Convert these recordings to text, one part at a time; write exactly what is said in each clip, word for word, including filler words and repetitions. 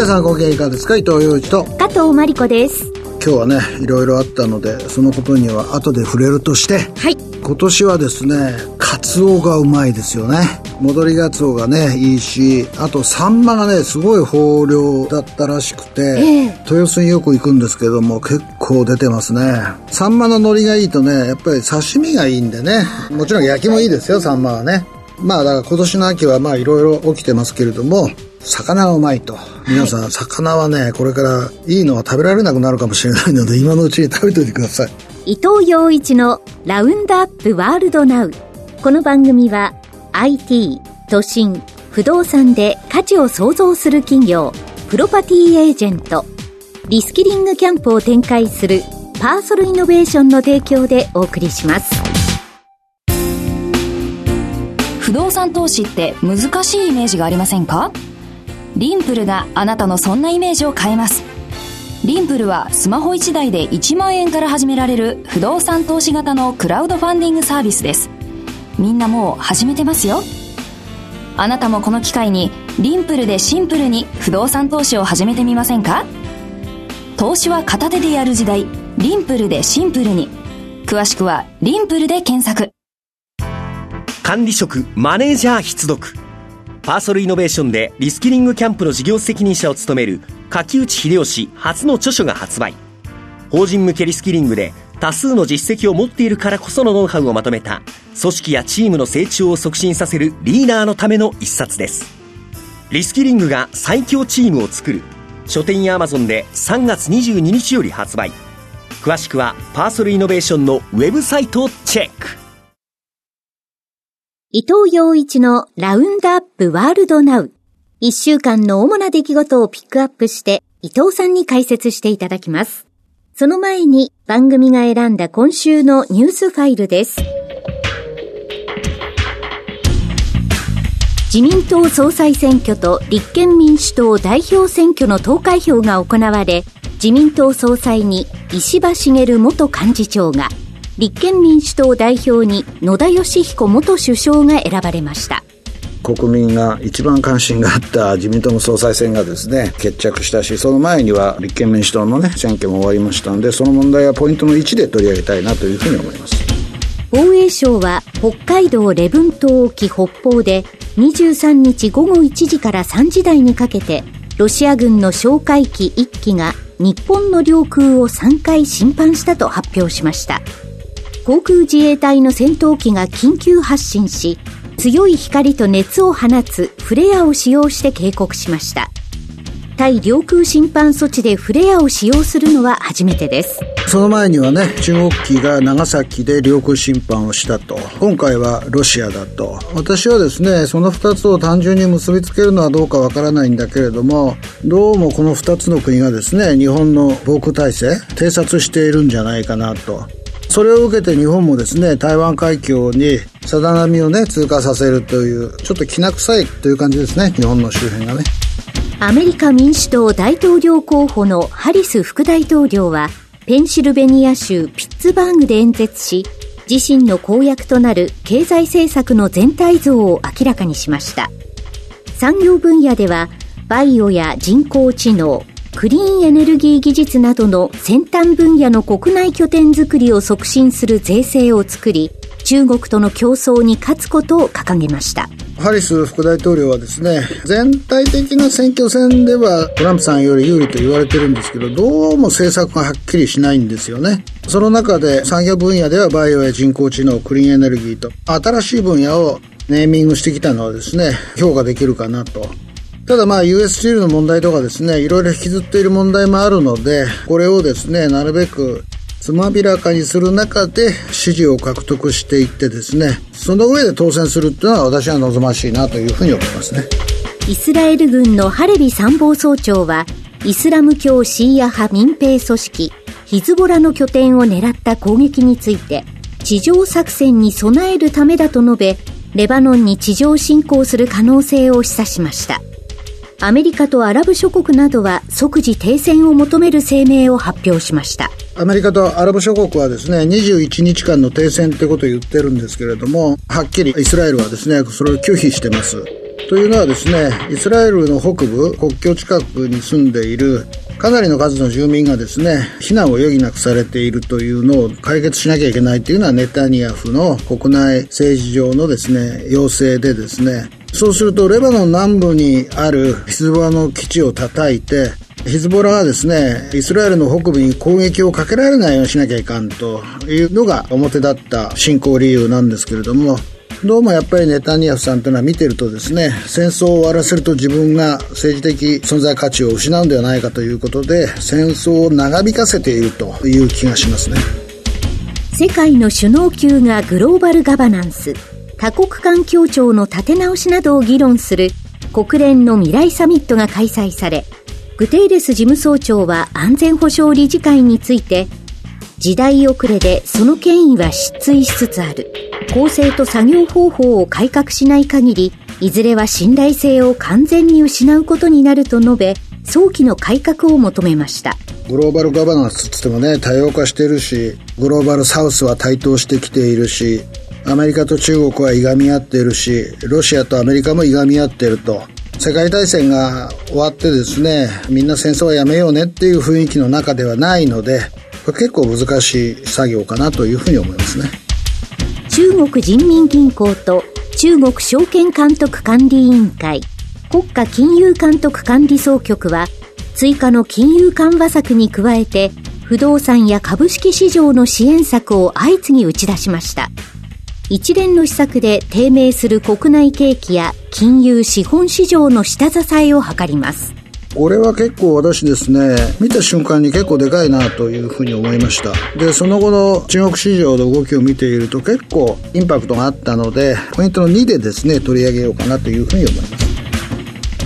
さんご機嫌いかがですか。伊藤洋一と加藤真理子です。 今日はねいろいろあったのでそのことには後で触れるとして、 はい、 今年はですねカツオがうまいですよね。戻りガツオがねいいし、あとサンマがねすごい豊漁だったらしくて、えー、豊洲によく行くんですけども結構出てますね。サンマの海苔がいいとねやっぱり刺身がいいんでね、もちろん焼きもいいですよサンマはね。まあだから今年の秋はまあいろいろ起きてますけれども、魚がうまいと皆さん、はい、魚はねこれからいいのは食べられなくなるかもしれないので今のうちに食べておいてください。 伊藤洋一のラウンドアップワールドナウ。この番組は アイティー、都心、不動産で価値を創造する企業プロパティエージェント、リスキリングキャンプを展開するパーソルイノベーションの提供でお送りします。 不動産投資って難しいイメージがありませんか？リンプルがあなたのそんなイメージを変えます。リンプルはスマホいちだいでいちまんえんから始められる不動産投資型のクラウドファンディングサービスです。みんなもう始めてますよ。あなたもこの機会にリンプルでシンプルに不動産投資を始めてみませんか？投資は片手でやる時代、リンプルでシンプルに。詳しくはリンプルで検索。 管理職マネージャー必読。パーソルイノベーションでリスキリングキャンプの事業責任者を務める柿内秀吉初の著書が発売。法人向けリスキリングで多数の実績を持っているからこそのノウハウをまとめた組織やチームの成長を促進させるリーダーのための一冊です。リスキリングが最強チームを作る。書店や Amazon でさんがつにじゅうににちより発売。詳しくはパーソルイノベーションのウェブサイトをチェック。 伊藤洋一のラウンドアップワールドナウ。一週間の主な出来事をピックアップして伊藤さんに解説していただきます。その前に番組が選んだ今週のニュースファイルです。自民党総裁選挙と立憲民主党代表選挙の投開票が行われ、自民党総裁に石破茂元幹事長が、立憲民主党代表に野田佳彦元首相が選ばれました。 国民が一番関心があった自民党の総裁選がですね決着したし、その前には立憲民主党のね選挙も終わりましたので、その問題はポイントのいちで取り上げたいなというふうに思います。 防衛省は北海道礼文島沖北方でにじゅうさんにちごごいちじからさんじ台にかけてロシア軍の哨戒機いっきが日本の領空をさんかい侵犯したと発表しました。航空自衛隊の戦闘機が緊急発進し、強い光と熱を放つフレアを使用して警告しました。対領空侵犯措置でフレアを使用するのは初めてです。 その前にはね中国機が長崎で領空侵犯をしたと、今回はロシアだと。私はですねそのふたつを単純に結びつけるのはどうかわからないんだけれども、どうもこのふたつの国がですね日本の防空体制偵察しているんじゃないかなと。それを受けて日本もですね台湾海峡にさざ波をね通過させるというちょっときな臭いという感じですね、日本の周辺がね。 アメリカ民主党大統領候補のハリス副大統領はペンシルベニア州ピッツバーグで演説し、自身の公約となる経済政策の全体像を明らかにしました。産業分野ではバイオや人工知能、クリーンエネルギー技術などの先端分野の国内拠点づくりを促進する税制を作り、中国との競争に勝つことを掲げました。 ハリス副大統領はですね全体的な選挙戦ではトランプさんより有利と言われてるんですけど、どうも政策がはっきりしないんですよね。その中で産業分野ではバイオや人工知能、クリーンエネルギーと新しい分野をネーミングしてきたのはですね評価できるかなと。ただまあ ユーエス スチールの問題とかですねいろいろ引きずっている問題もあるので、これをですねなるべくつまびらかにする中で支持を獲得していってですね、その上で当選するっていうのは私は望ましいなというふうに思いますね。 イスラエル軍のハレビ参謀総長はイスラム教シーア派民兵組織ヒズボラの拠点を狙った攻撃について地上作戦に備えるためだと述べ、レバノンに地上侵攻する可能性を示唆しました。アメリカとアラブ諸国などは即時停戦を求める声明を発表しました。 アメリカとアラブ諸国はですねにじゅういちにちかんの停戦ってことを言ってるんですけれども、はっきりイスラエルはですねそれを拒否してます。 というのはですね、イスラエルの北部、国境近くに住んでいるかなりの数の住民がですね、避難を余儀なくされているというのを解決しなきゃいけないというのはネタニヤフの国内政治上のですね、要請でですね、そうするとレバノン南部にあるヒズボラの基地を叩いて、ヒズボラはですね、イスラエルの北部に攻撃をかけられないようにしなきゃいかんというのが表だった侵攻理由なんですけれども、どうもやっぱりネタニヤフさんというのは見てるとですね、戦争を終わらせると自分が政治的存在価値を失うんではないかということで、戦争を長引かせているという気がしますね。 世界の首脳級がグローバルガバナンス、多国間協調の立て直しなどを議論する国連の未来サミットが開催され、グテーレス事務総長は安全保障理事会について、時代遅れでその権威は失墜しつつある。構成と作業方法を改革しない限り、いずれは信頼性を完全に失うことになると述べ、早期の改革を求めました。 グローバルガバナンスつってもね、多様化しているし、グローバルサウスは台頭してきているし、アメリカと中国はいがみ合っているし、ロシアとアメリカもいがみ合っていると。世界大戦が終わってですね、みんな戦争はやめようねっていう雰囲気の中ではないので、これ結構難しい作業かなというふうに思いますね。 中国人民銀行と中国証券監督管理委員会、国家金融監督管理総局は、追加の金融緩和策に加えて、不動産や株式市場の支援策を相次ぎ打ち出しました。一連の施策で低迷する国内景気や金融資本市場の下支えを図ります。 これは結構私ですね、見た瞬間に結構でかいなというふうに思いました。で、その後の中国市場の動きを見ていると結構インパクトがあったので、ポイントのにでですね、取り上げようかなというふうに思います。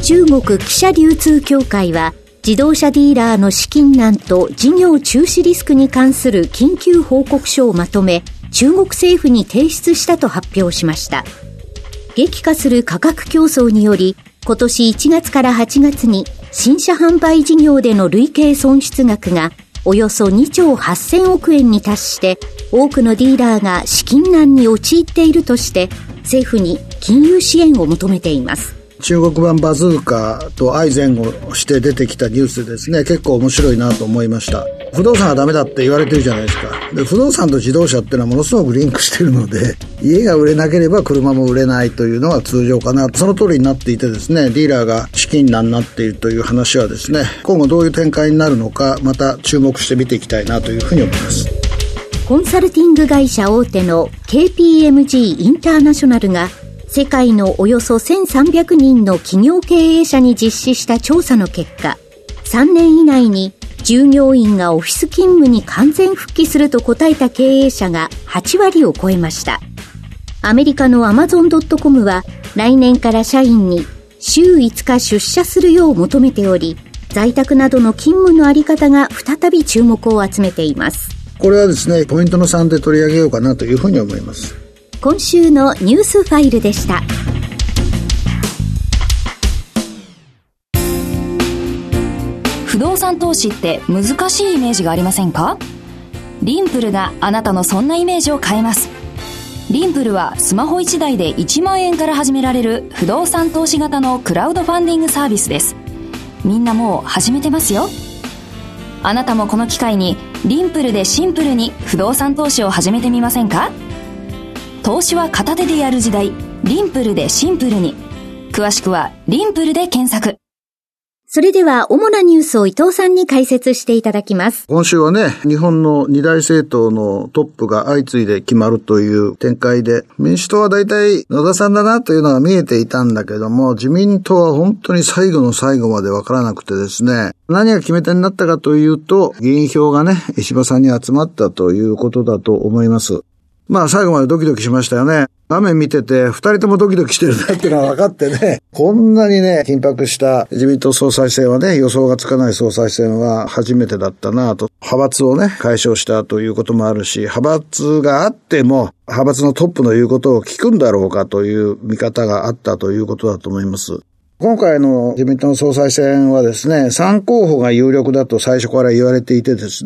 中国汽車流通協会は、自動車ディーラーの資金難と事業中止リスクに関する緊急報告書をまとめ、中国政府に提出したと発表しました。激化する価格競争により、今年いちがつからはちがつに新車販売事業での累計損失額がおよそにちょうはっせんおくえんに達して、多くのディーラーが資金難に陥っているとして、政府に金融支援を求めています。 中国版バズーカと相前後して出てきたニュースでですね、結構面白いなと思いました。不動産はダメだって言われてるじゃないですか。で、不動産と自動車っていうのはものすごくリンクしてるので、家が売れなければ車も売れないというのが通常かな。その通りになっていてですね、ディーラーが資金難になっているという話はですね、今後どういう展開になるのか、また注目して見ていきたいなというふうに思います。 コンサルティング会社大手の ケーピーエムジー インターナショナルが、世界のおよそせんさんびゃくにんの企業経営者に実施した調査の結果、さんねん以内に従業員がオフィス勤務に完全復帰すると答えた経営者がはちわりを超えました。アメリカの アマゾンドットコム は来年から社員に週いつか出社するよう求めており、在宅などの勤務のあり方が再び注目を集めています。 これはですね、ポイントのさんで取り上げようかなというふうに思います。 今週のニュースファイルでした。 不動産投資って難しいイメージがありませんか？リンプルがあなたのそんなイメージを変えます。リンプルはスマホいちだいでいちまんえんから始められる不動産投資型のクラウドファンディングサービスです。みんなもう始めてますよ。あなたもこの機会にリンプルでシンプルに不動産投資を始めてみませんか？投資は片手でやる時代、リンプルでシンプルに。詳しくはリンプルで検索。 それでは主なニュースを伊藤さんに解説していただきます。 今週はね、日本の二大政党のトップが相次いで決まるという展開で、民主党は大体野田さんだなというのが見えていたんだけども、自民党は本当に最後の最後までわからなくてですね、何が決め手になったかというと、議員票がね、石破さんに集まったということだと思います。まあ最後までドキドキしましたよね。画面見てて二人ともドキドキしてるなっていうのは分かってね、こんなにね緊迫した自民党総裁選はね、予想がつかない総裁選は初めてだったなと。派閥をね解消したということもあるし、派閥があっても派閥のトップの言うことを聞くんだろうかという見方があったということだと思います。今回の自民党の総裁選はですね、さんこうほが有力だと最初から言われていてですね、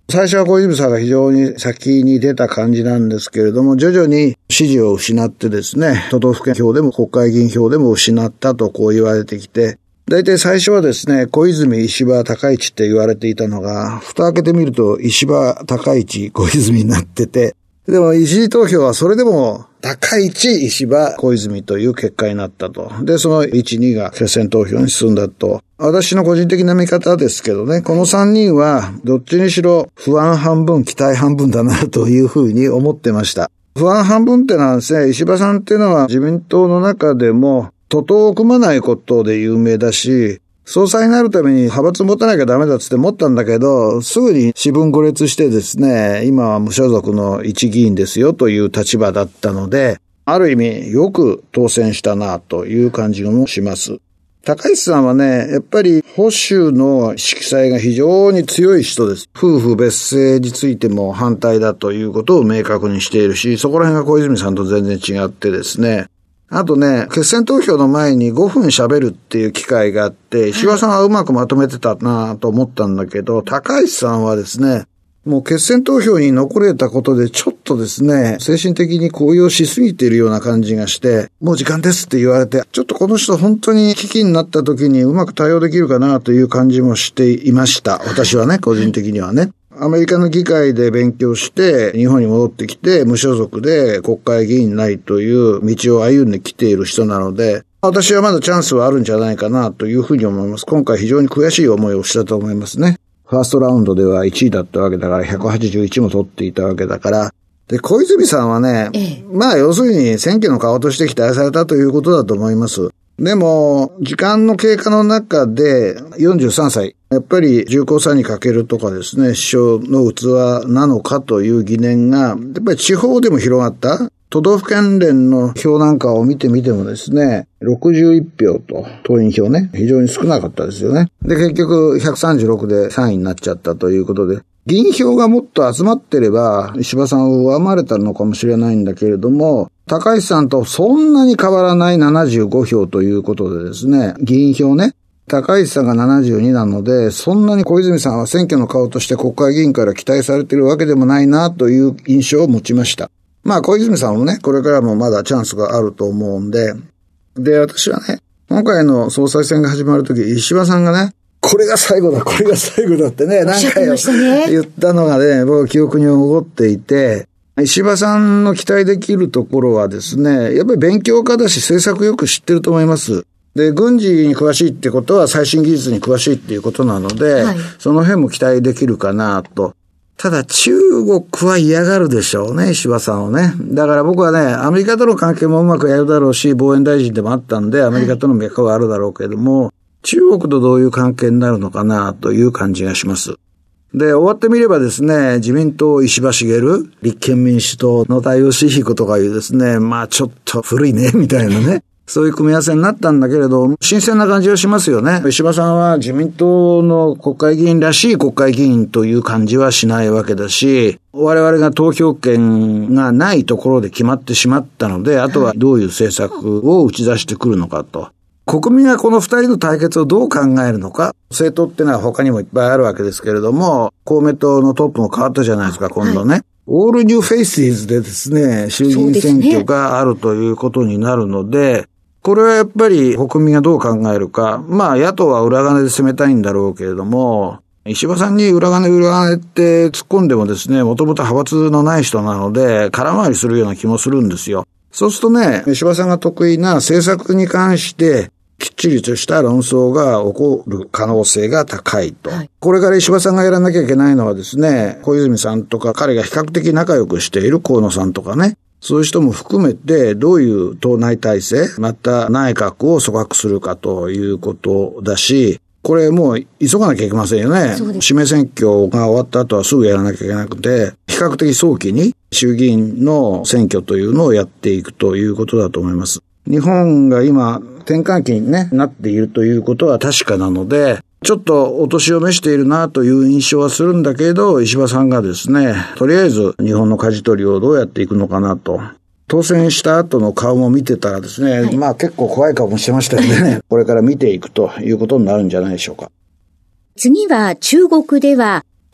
最初は小泉さんが非常に先に出た感じなんですけれども、徐々に支持を失ってですね、都道府県票でも国会議員票でも失ったとこう言われてきて、大体最初はですね、小泉、石破、高市って言われていたのが、蓋開けてみると石破、高市、小泉になってて、でも一次投票はそれでも高市、石破、小泉という結果になったと。で、そのいち、にが決選投票に進んだと。私の個人的な見方ですけどね、このさんにんはどっちにしろ不安半分、期待半分だなというふうに思ってました。不安半分ってのはですね、石破さんっていうのは自民党の中でも徒党を組まないことで有名だし、総裁になるために派閥持たなきゃダメだっつって持ったんだけど、すぐに私分孤立してですね、今は無所属の一議員ですよという立場だったので、ある意味よく当選したなという感じもします。高市さんはね、やっぱり保守の色彩が非常に強い人です。夫婦別姓についても反対だということを明確にしているし、そこら辺が小泉さんと全然違ってですね、あとね、決選投票の前にごふん喋るっていう機会があって、石破さんはうまくまとめてたなと思ったんだけど、高市さんはですね、もう決選投票に残れたことでちょっとですね、精神的に高揚しすぎているような感じがして、もう時間ですって言われて、ちょっとこの人本当に危機になった時にうまく対応できるかなという感じもしていました。私はね、個人的にはね。アメリカの議会で勉強して日本に戻ってきて無所属で国会議員になりという道を歩んできている人なので、私はまだチャンスはあるんじゃないかなというふうに思います。今回非常に悔しい思いをしたと思いますね。ファーストラウンドではいちいだったわけだからひゃくはちじゅういちも取っていたわけだから。で、小泉さんはね、ええ、まあ要するに選挙の顔として期待されたということだと思います。でも、時間の経過の中でよんじゅうさんさい、やっぱり重厚さに欠けるとかですね、首相の器なのかという疑念が、やっぱり地方でも広がった。都道府県連の票なんかを見てみてもですね、ろくじゅういちひょうと党員票ね、非常に少なかったですよね。で、結局ひゃくさんじゅうろくでさんいになっちゃったということで、議員票がもっと集まってれば、石破さんを上回れたのかもしれないんだけれども、高市さんとそんなに変わらないななじゅうごひょうということでですね、議員票ね、高市さんがななじゅうになので、そんなに小泉さんは選挙の顔として国会議員から期待されているわけでもないなという印象を持ちました。まあ小泉さんもね、これからもまだチャンスがあると思うんで、で、私はね、今回の総裁選が始まるとき、石破さんがね、これが最後だ、これが最後だってね、何回も言ったのがね、僕は記憶に残っていて、石破さんの期待できるところはですね、やっぱり勉強家だし政策よく知ってると思います。で、軍事に詳しいってことは最新技術に詳しいっていうことなので、はい、その辺も期待できるかなと。ただ中国は嫌がるでしょうね、石破さんをね。だから僕はね、アメリカとの関係もうまくやるだろうし、防衛大臣でもあったんで、アメリカとの脈はあるだろうけども、はい、中国とどういう関係になるのかなという感じがします。で、終わってみればですね、自民党石破茂、立憲民主党の太陽志彦とかいうですね、まあちょっと古いね、みたいなね。そういう組み合わせになったんだけれど、新鮮な感じがしますよね。石破さんは自民党の国会議員らしい国会議員という感じはしないわけだし、我々が投票権がないところで決まってしまったので、あとはどういう政策を打ち出してくるのかと。国民がこの二人の対決をどう考えるのか。政党ってのは他にもいっぱいあるわけですけれども、公明党のトップも変わったじゃないですか、今度ね。はい、オールニューフェイシーズでですね、衆議院選挙があるということになるので、これはやっぱり国民がどう考えるか。まあ野党は裏金で攻めたいんだろうけれども、石破さんに裏金裏金って突っ込んでもですね、もともと派閥のない人なので、空回りするような気もするんですよ。そうするとね、石破さんが得意な政策に関して、きっちりとした論争が起こる可能性が高いと。はい、これから石破さんがやらなきゃいけないのはですね、小泉さんとか彼が比較的仲良くしている河野さんとかね、そういう人も含めてどういう党内体制、また内閣を組閣するかということだし、これもう急がなきゃいけませんよね。指名選挙が終わった後はすぐやらなきゃいけなくて、比較的早期に衆議院の選挙というのをやっていくということだと思います。日本が今転換期に、ね、なっているということは確かなので、ちょっとお年を召しているなという印象はするんだけど、石破さんがですね、とりあえず日本の舵取りをどうやっていくのかなと。当選した後の顔も見てたらですね、はい、まあ結構怖い顔もしてましたんでね、これから見ていくということになるんじゃないでしょうか。 次は中国では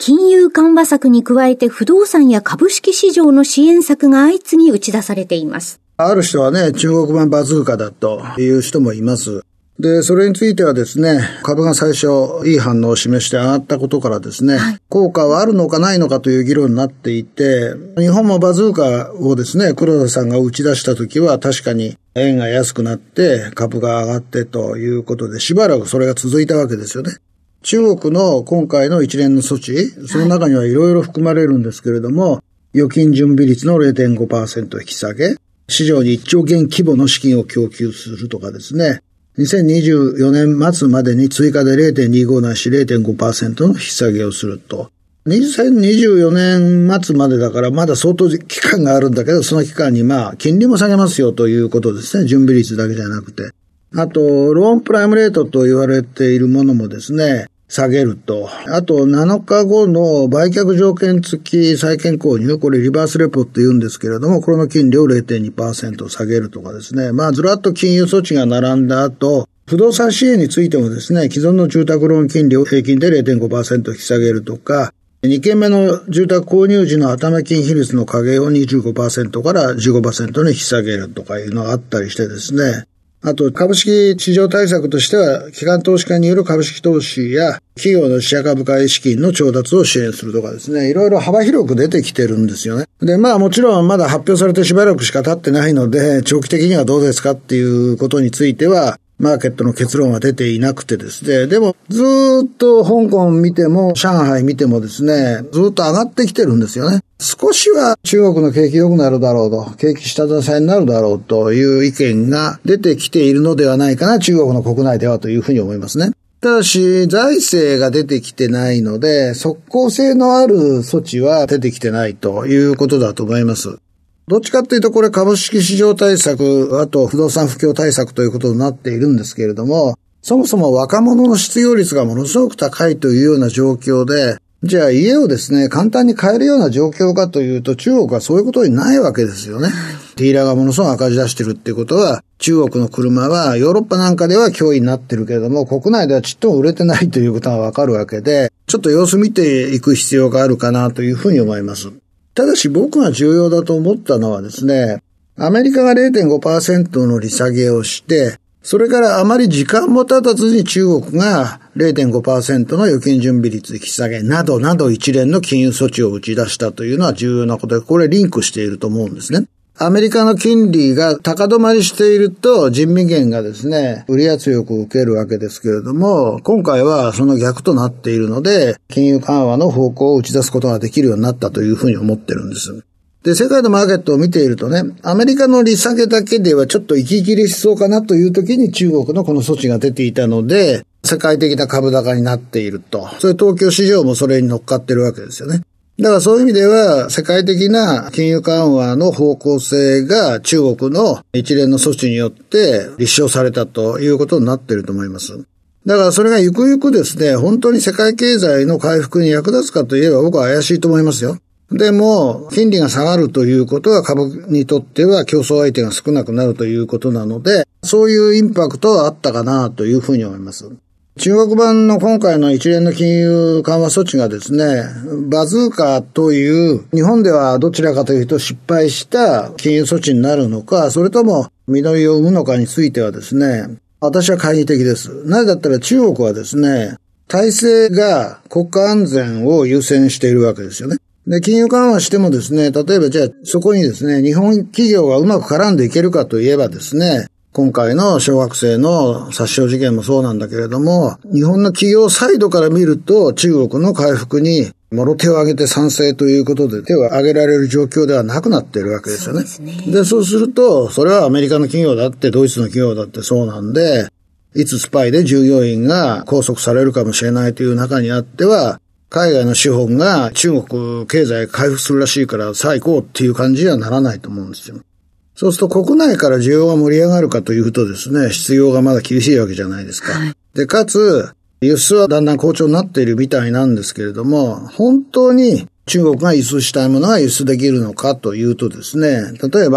金融緩和策に加えて不動産や株式市場の支援策が相次ぎ打ち出されています。 ある人はね、中国版バズーカだという人もいます。で、それについてはですね、株が最初いい反応を示して上がったことからですね、はい、効果はあるのかないのかという議論になっていて、日本もバズーカをですね、黒田さんが打ち出した時は確かに円が安くなって株が上がってということで、しばらくそれが続いたわけですよね。中国の今回の一連の措置、その中にはいろいろ含まれるんですけれども、はい、預金準備率の れいてんごパーセント 引き下げ、市場にいっちょうげん規模の資金を供給するとかですね、にせんにじゅうよねん末までに追加で れいてんにご ないし れいてんごパーセント の引き下げをすると。にせんにじゅうよねん末までだからまだ相当期間があるんだけど、その期間にまあ金利も下げますよということですね。準備率だけじゃなくて。あと、ローンプライムレートと言われているものもですね、下げると。あと、なのかごの売却条件付き債券購入、これリバースレポって言うんですけれども、これの金利を れいてんにパーセント 下げるとかですね。まあ、ずらっと金融措置が並んだ後、不動産支援についてもですね、既存の住宅ローン金利を平均で れいてんごパーセント 引き下げるとか、にけんめの住宅購入時の頭金比率の下限を にじゅうごパーセント からじゅうごパーセント に引き下げるとかいうのがあったりしてですね。あと、株式市場対策としては、機関投資家による株式投資や、企業のシェア株買い資金の調達を支援するとかですね、いろいろ幅広く出てきてるんですよね。で、まあもちろんまだ発表されてしばらくしか経ってないので、長期的にはどうですかっていうことについては、マーケットの結論は出ていなくてですね、でもずーっと香港見ても上海見てもですね、ずーっと上がってきてるんですよね。少しは中国の景気良くなるだろうと、景気下支えになるだろうという意見が出てきているのではないかな、中国の国内ではというふうに思いますね。ただし、財政が出てきてないので、即効性のある措置は出てきてないということだと思います。どっちかっていうとこれ株式市場対策、あと不動産不況対策ということになっているんですけれども、そもそも若者の失業率がものすごく高いというような状況で、じゃあ家をですね、簡単に買えるような状況かというと、中国はそういうことにないわけですよね。ディーラーがものすごく赤字出してるっていうことは、中国の車はヨーロッパなんかでは脅威になってるけれども、国内ではちっとも売れてないということがわかるわけで、ちょっと様子見ていく必要があるかなというふうに思います。ただし僕が重要だと思ったのはですね、アメリカが れいてんごパーセント の利下げをして、それからあまり時間も経たずに中国が れいてんごパーセント の預金準備率引き下げなどなど一連の金融措置を打ち出したというのは重要なことで、これリンクしていると思うんですね。アメリカの金利が高止まりしていると人民元がですね、売り圧力を受けるわけですけれども、今回はその逆となっているので、金融緩和の方向を打ち出すことができるようになったというふうに思ってるんです。で、世界のマーケットを見ているとね、アメリカの利下げだけではちょっと息切れしそうかなという時に中国のこの措置が出ていたので、世界的な株高になっていると。それ東京市場もそれに乗っかってるわけですよね。だからそういう意味では世界的な金融緩和の方向性が中国の一連の措置によって立証されたということになっていると思います。だからそれがゆくゆくですね、本当に世界経済の回復に役立つかといえば僕は怪しいと思いますよ。でも、金利が下がるということは株にとっては競争相手が少なくなるということなので、そういうインパクトはあったかなというふうに思います。中国版の今回の一連の金融緩和措置がですね、バズーカという日本ではどちらかというと失敗した金融措置になるのか、それとも実りを生むのかについてはですね、私は懐疑的です。なぜだったら中国はですね、体制が国家安全を優先しているわけですよね。で、金融緩和してもですね、例えばじゃあそこにですね、日本企業がうまく絡んでいけるかといえばですね、今回の小学生の殺傷事件もそうなんだけれども、日本の企業サイドから見ると中国の回復にもろ手を挙げて賛成ということで手を挙げられる状況ではなくなっているわけですよね。そうですね。で、そうすると、それはアメリカの企業だってドイツの企業だってそうなんで、いつスパイで従業員が拘束されるかもしれないという中にあっては、海外の資本が中国経済回復するらしいからさあ行こうっていう感じにはならないと思うんですよ。そうすると国内から需要が盛り上がるかというとですね、失業がまだ厳しいわけじゃないですか。はい、で、かつ、輸出はだんだん好調になっているみたいなんですけれども、本当に中国が輸出したいものが輸出できるのかというとですね、例えば、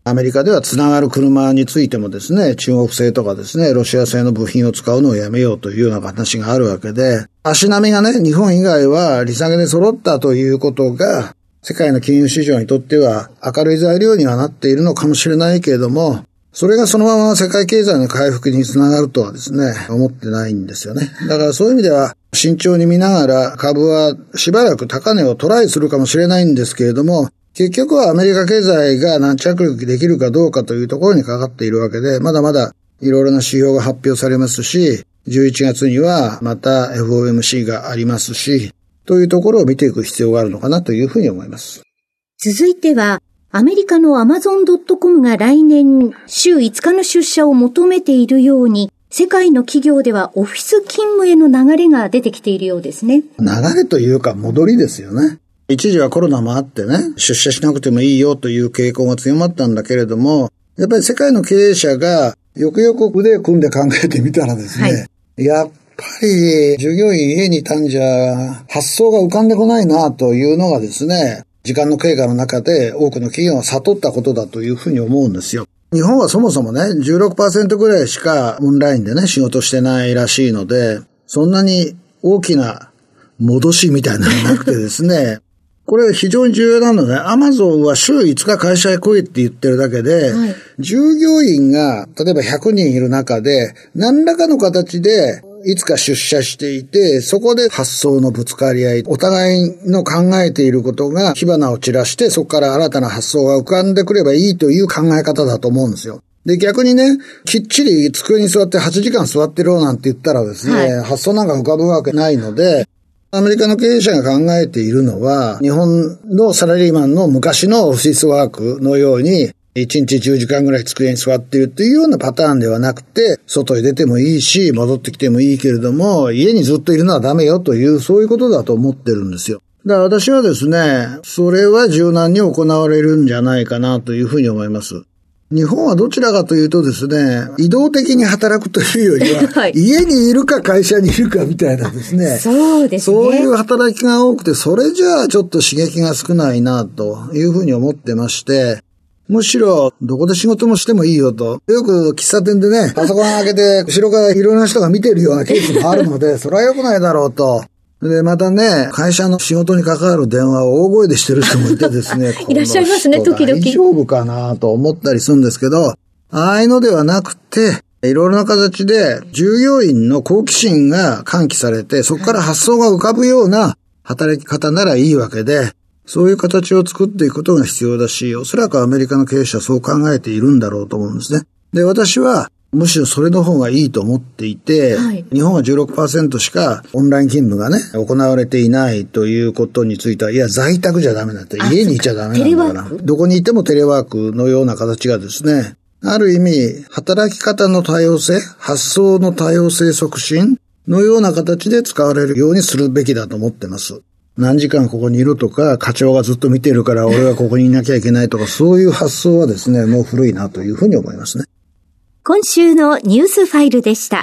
アメリカではつながる車についてもですね、中国製とかですね、ロシア製の部品を使うのをやめようというような話があるわけで、足並みがね、日本以外は利下げで揃ったということが、世界の金融市場にとっては明るい材料にはなっているのかもしれないけれども、それがそのまま世界経済の回復につながるとはですね、思ってないんですよね。だからそういう意味では、慎重に見ながら株はしばらく高値をトライするかもしれないんですけれども、結局はアメリカ経済が軟着陸できるかどうかというところにかかっているわけで、まだまだいろいろな指標が発表されますし、じゅういちがつにはまた エフオーエムシー がありますし、というところを見ていく必要があるのかなというふうに思います。 続いては、アメリカの アマゾンドットコム が来年週いつかの出社を求めているように、世界の企業ではオフィス勤務への流れが出てきているようですね。 流れというか戻りですよね。一時はコロナもあってね、出社しなくてもいいよという傾向が強まったんだけれども、やっぱり世界の経営者がよくよく腕を組んで考えてみたらですね、はい、やっぱり従業員家にいたんじゃ発想が浮かんでこないなというのがですね、時間の経過の中で多くの企業が悟ったことだというふうに思うんですよ。日本はそもそもね、じゅうろくパーセント ぐらいしかオンラインでね、仕事してないらしいので、そんなに大きな戻しみたいなのがなくてですね、これ非常に重要なので、アマゾンは週いつか会社へ来いって言ってるだけで、はい、従業員が例えばひゃくにんいる中で、何らかの形でいつか出社していて、そこで発想のぶつかり合い、お互いの考えていることが火花を散らして、そこから新たな発想が浮かんでくればいいという考え方だと思うんですよ。で、逆にね、きっちり机に座ってはちじかん座ってろなんて言ったらですね、はい、発想なんか浮かぶわけないので、アメリカの経営者が考えているのは、日本のサラリーマンの昔のオフィスワークのように、いちにちじゅうじかんぐらい机に座っているというようなパターンではなくて、外へ出てもいいし、戻ってきてもいいけれども、家にずっといるのはダメよという、そういうことだと思ってるんですよ。だから私はですね、それは柔軟に行われるんじゃないかなというふうに思います。日本はどちらかというとですね、移動的に働くというよりは、はい、家にいるか会社にいるかみたいなですね。 そうですね。 そういう働きが多くて、それじゃあちょっと刺激が少ないなというふうに思ってまして、むしろどこで仕事もしてもいいよと。よく喫茶店でね、パソコン開けて後ろからいろんな人が見てるようなケースもあるので、それは良くないだろうと。で、またね、会社の仕事に関わる電話を大声でしてる人もいてですね、 いらっしゃいますね、時々。 大丈夫かなと思ったりするんですけど、ああいうのではなくて、いろいろな形で従業員の好奇心が喚起されて、そこから発想が浮かぶような働き方ならいいわけで、そういう形を作っていくことが必要だし、おそらくアメリカの経営者はそう考えているんだろうと思うんですね。で、私はむしろそれの方がいいと思っていて、はい、日本は じゅうろくパーセント しかオンライン勤務がね、行われていないということについては、いや、在宅じゃダメだって、家にいちゃダメなんだから、どこにいてもテレワークのような形がですね、ある意味、働き方の多様性、発想の多様性促進のような形で使われるようにするべきだと思ってます。何時間ここにいるとか、課長がずっと見てるから俺はここにいなきゃいけないとか、そういう発想はですね、もう古いなというふうに思いますね。 今週のニュースファイルでした。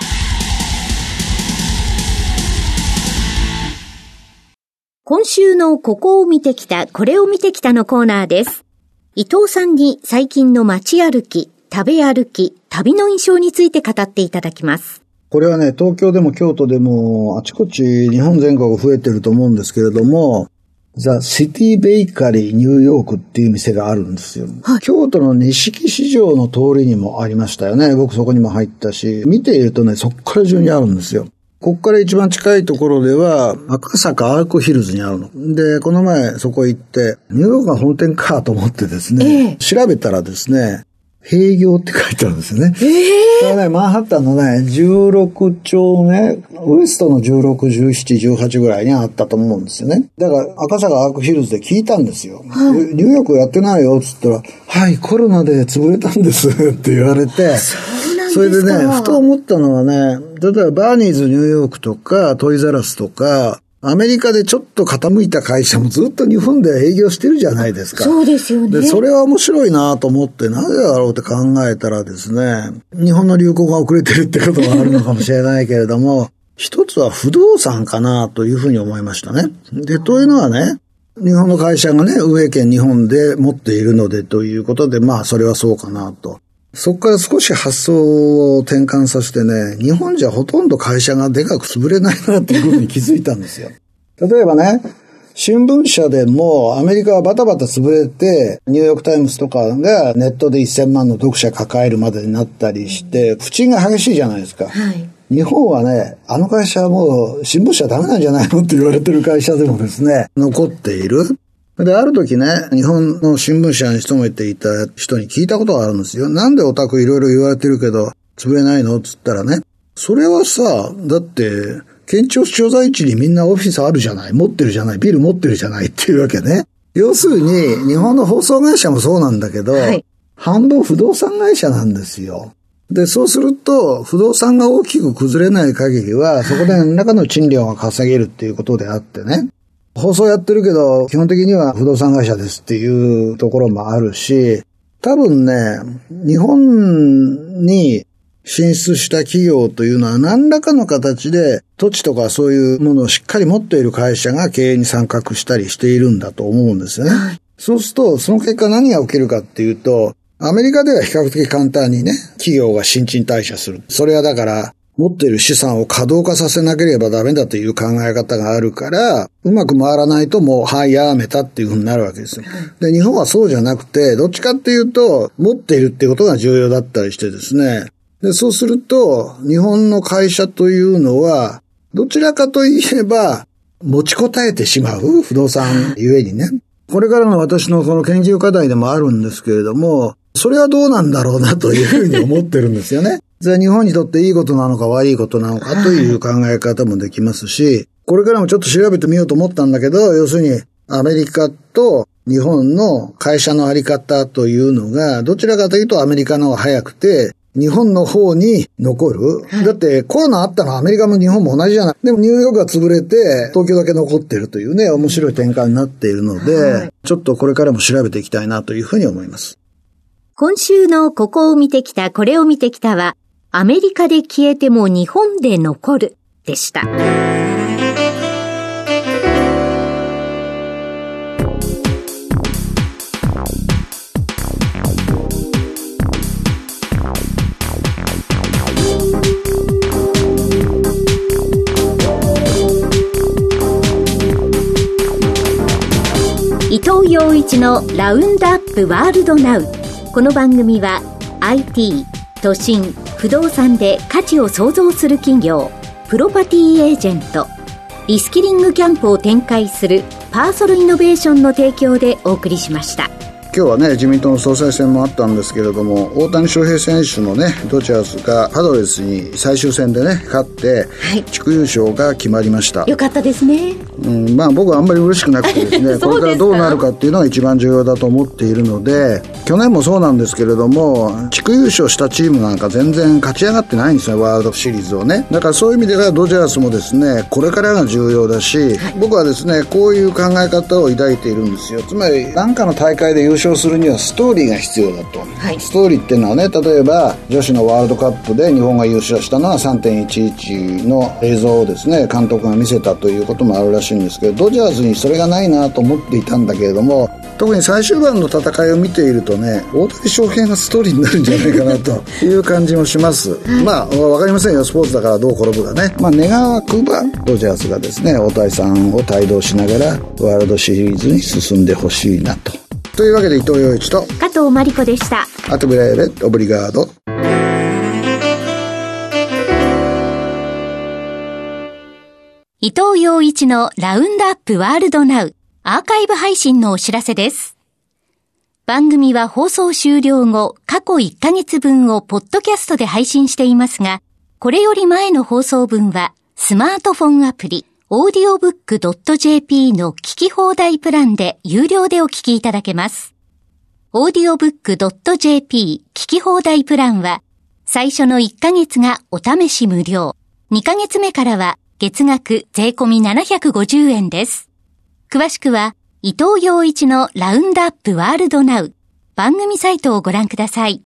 今週のここを見てきた、これを見てきたのコーナーです。伊藤さんに最近の街歩き、食べ歩き、旅の印象について語っていただきます。 これはね、東京でも京都でもあちこち日本全国増えてると思うんですけれども、ザ・シティ・ベイカリー・ニューヨークっていう店があるんですよ。はい、京都の錦市場の通りにもありましたよね。僕そこにも入ったし、見ているとね、そっから中にあるんですよ。こっから一番近いところでは、赤坂アークヒルズにあるの。で、この前そこ行って、ニューヨークが本店かと思ってですね、えー、調べたらですね、閉業って書いてあるんですよね。えー、これね、マンハッタンのね、じゅうろく丁目、ウエストのじゅうろく、じゅうなな、じゅうはちぐらいにあったと思うんですよね。だから赤坂アークヒルズで聞いたんですよ。はい、ニューヨークやってないよって言ったら、はい、コロナで潰れたんですって言われて、 そうなんですか。 それでね、ふと思ったのはね、例えばバーニーズニューヨークとかトイザラスとか、アメリカでちょっと傾いた会社もずっと日本で営業してるじゃないですか。 そうですよね。 で、それは面白いなと思って、なぜだろうって考えたらですね、日本の流行が遅れてるってことがあるのかもしれないけれども、一つは不動産かなというふうに思いましたね。で、というのはね、 日本の会社がね、運営権日本で持っているのでということで、まあそれはそうかなと。そこから少し発想を転換させてね、日本じゃほとんど会社がでかく潰れないなっていうことに気づいたんですよ。例えばね、新聞社でもアメリカはバタバタ潰れて、ニューヨークタイムズとかがネットでせんまんの読者抱えるまでになったりして、不沈が激しいじゃないですか。はい。日本はね、あの会社はもう新聞社ダメなんじゃないのって言われてる会社でもですね、残っている。で、ある時ね、日本の新聞社に勤めていた人に聞いたことがあるんですよ。なんでオタクいろいろ言われてるけど、潰れないのって言ったらね、それはさ、だって、県庁所在地にみんなオフィスあるじゃない、持ってるじゃない、ビル持ってるじゃないっていうわけね。要するに、日本の放送会社もそうなんだけど、はい、半分不動産会社なんですよ。で、そうすると、不動産が大きく崩れない限りは、そこで何らかの賃料が稼げるっていうことであってね。放送やってるけど、基本的には不動産会社ですっていうところもあるし、多分ね、日本に進出した企業というのは何らかの形で土地とかそういうものをしっかり持っている会社が経営に参画したりしているんだと思うんですよね。はい、そうすると、その結果何が起きるかっていうと、アメリカでは比較的簡単にね、企業が新陳代謝する。それはだから、持っている資産を稼働化させなければダメだという考え方があるから、うまく回らないともう、はい、やめたっていう風になるわけですよ。で、日本はそうじゃなくて、どっちかっていうと、持っているっていうことが重要だったりしてですね。で、そうすると、日本の会社というのは、どちらかといえば、持ちこたえてしまう不動産ゆえにね。これからの私のこの研究課題でもあるんですけれども、それはどうなんだろうなというふうに思ってるんですよね。それは日本にとっていいことなのか悪いことなのかという考え方もできますし、これからもちょっと調べてみようと思ったんだけど、要するにアメリカと日本の会社のあり方というのが、どちらかというとアメリカの方が早くて、日本の方に残る。だってコロナあったのはアメリカも日本も同じじゃない。でもニューヨークが潰れて東京だけ残ってるというね、面白い展開になっているので、はい、ちょっとこれからも調べていきたいなというふうに思います。 今週のここを見てきた、これを見てきたは、アメリカで消えても日本で残るでした。伊藤洋一のラウンドアップワールドナウ。この番組は アイティー、都心、不動産で価値を創造する企業、プロパティエージェント、リスキリングキャンプを展開するパーソルイノベーションの提供でお送りしました。 今日はね、自民党の総裁選もあったんですけれども、大谷翔平選手のね、ドジャースがパドレスに最終戦でね、勝って、はい、地区優勝が決まりました。 よかったですね。 うん、まあ僕はあんまり嬉しくなくてですね、これからどうなるかっていうのが一番重要だと思っているので、去年もそうなんですけれども、地区優勝したチームなんか全然勝ち上がってないんですよ、ワールドシリーズをね。だからそういう意味ではドジャースもですね、これからが重要だし、はい、僕はですね、こういう考え方を抱いているんですよ。つまり何かの大会で優勝するにはストーリーが必要だと、はい、ストーリーっていうのはね、例えば女子のワールドカップで日本が優勝したのは さんてんいちいち の映像をですね、監督が見せたということもあるらしいんですけど、ドジャースにそれがないなと思っていたんだけれども、特に最終盤の戦いを見ているとね、大谷翔平がストーリーになるんじゃないかなという感じもします。まあわかりませんよ、スポーツだからどう転ぶかね。まあ願わくばドジャースがですね、大谷さんを帯同しながらワールドシリーズに進んでほしいなと。というわけで伊藤洋一と加藤真理子でした。 アトブレーレオブリガード。 伊藤洋一のラウンドアップワールドナウアーカイブ配信のお知らせです。番組は放送終了後、過去いっかげつぶんをポッドキャストで配信していますが、これより前の放送分はスマートフォンアプリオーディオブックドットジェーピー の聞き放題プランで有料でお聞きいただけます。オーディオブックドットジェーピー 聞き放題プランは、最初のいっかげつがお試し無料、にかげつめからは月額税込みななひゃくごじゅうえんです。詳しくは、伊藤洋一のラウンドアップワールドナウ番組サイトをご覧ください。